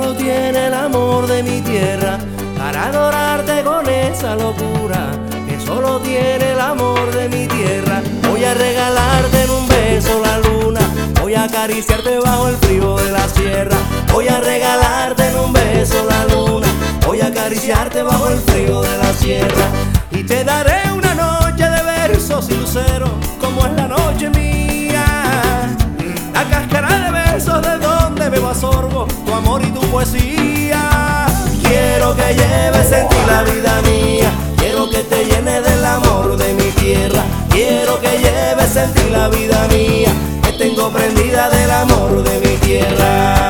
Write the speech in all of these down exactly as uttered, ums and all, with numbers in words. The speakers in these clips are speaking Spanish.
solo tiene el amor de mi tierra para adorarte con esa locura que solo tiene el amor de mi tierra. Voy a regalarte en un beso la luna, voy a acariciarte bajo el frío de la sierra. Voy a regalarte en un beso la luna, voy a acariciarte bajo el frío de la sierra. Y te daré una noche de versos y luceros como es la noche mía. La cáscara de besos de donde bebo a sorbo tu amor y tu poesía. Quiero que lleves en ti la vida mía, quiero que te llenes del amor de mi tierra. Quiero que lleves en ti la vida mía, que tengo prendida del amor de mi tierra.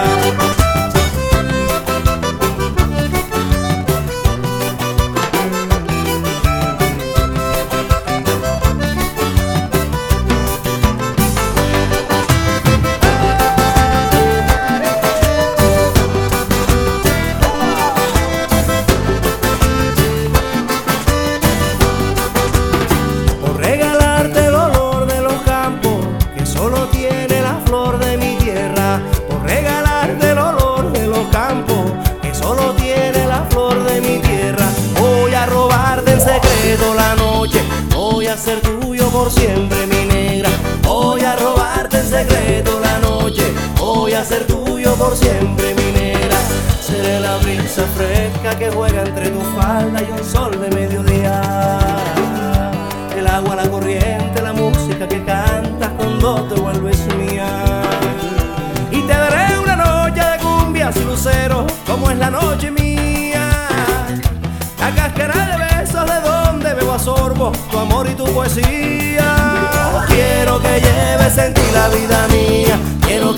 La noche, voy a ser tuyo por siempre, mi negra. Voy a robarte en secreto la noche, voy a ser tuyo por siempre, mi negra. Seré la brisa fresca que juega entre tu falda y un sol de mediodía. El agua, la corriente, la música que cantas cuando te vuelves mía. Y te daré una noche de cumbias y luceros como es la noche mía. La cáscara de besos de donde bebo a sorbo tu amor y tu poesía. Quiero que lleves en ti la vida mía, quiero